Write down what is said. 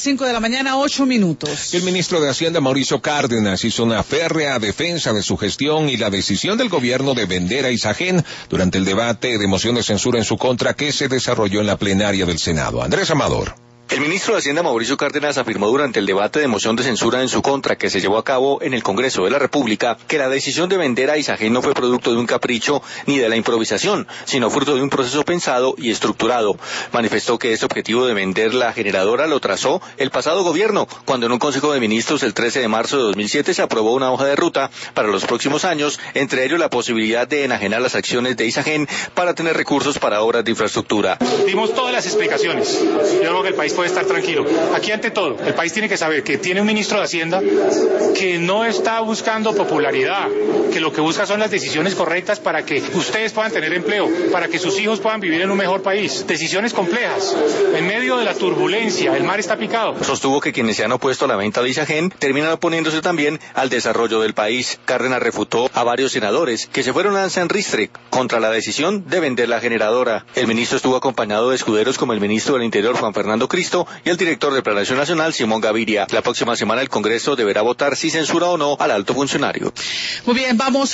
5 de la mañana, 8 minutos. El ministro de Hacienda, Mauricio Cárdenas, hizo una férrea defensa de su gestión y la decisión del gobierno de vender a Isagen durante el debate de moción de censura en su contra que se desarrolló en la plenaria del Senado. Andrés Amador. El ministro de Hacienda, Mauricio Cárdenas, afirmó durante el debate de moción de censura en su contra que se llevó a cabo en el Congreso de la República que la decisión de vender a Isagen no fue producto de un capricho ni de la improvisación, sino fruto de un proceso pensado y estructurado. Manifestó que este objetivo de vender la generadora lo trazó el pasado gobierno, cuando en un Consejo de Ministros el 13 de marzo de 2007 se aprobó una hoja de ruta para los próximos años, entre ellos la posibilidad de enajenar las acciones de Isagen para tener recursos para obras de infraestructura. Dimos todas las explicaciones. Yo creo que el país puede estar tranquilo. Aquí, ante todo, el país tiene que saber que tiene un ministro de Hacienda que no está buscando popularidad, que lo que busca son las decisiones correctas para que ustedes puedan tener empleo, para que sus hijos puedan vivir en un mejor país. Decisiones complejas. En medio de la turbulencia, el mar está picado. Sostuvo que quienes se han opuesto a la venta de Isagen terminan oponiéndose también al desarrollo del país. Cárdenas refutó a varios senadores que se fueron a San Ristre contra la decisión de vender la generadora. El ministro estuvo acompañado de escuderos como el ministro del Interior, Juan Fernando Cristo, y el director de Planeación Nacional, Simón Gaviria. La próxima semana el Congreso deberá votar si censura o no al alto funcionario. Muy bien, vamos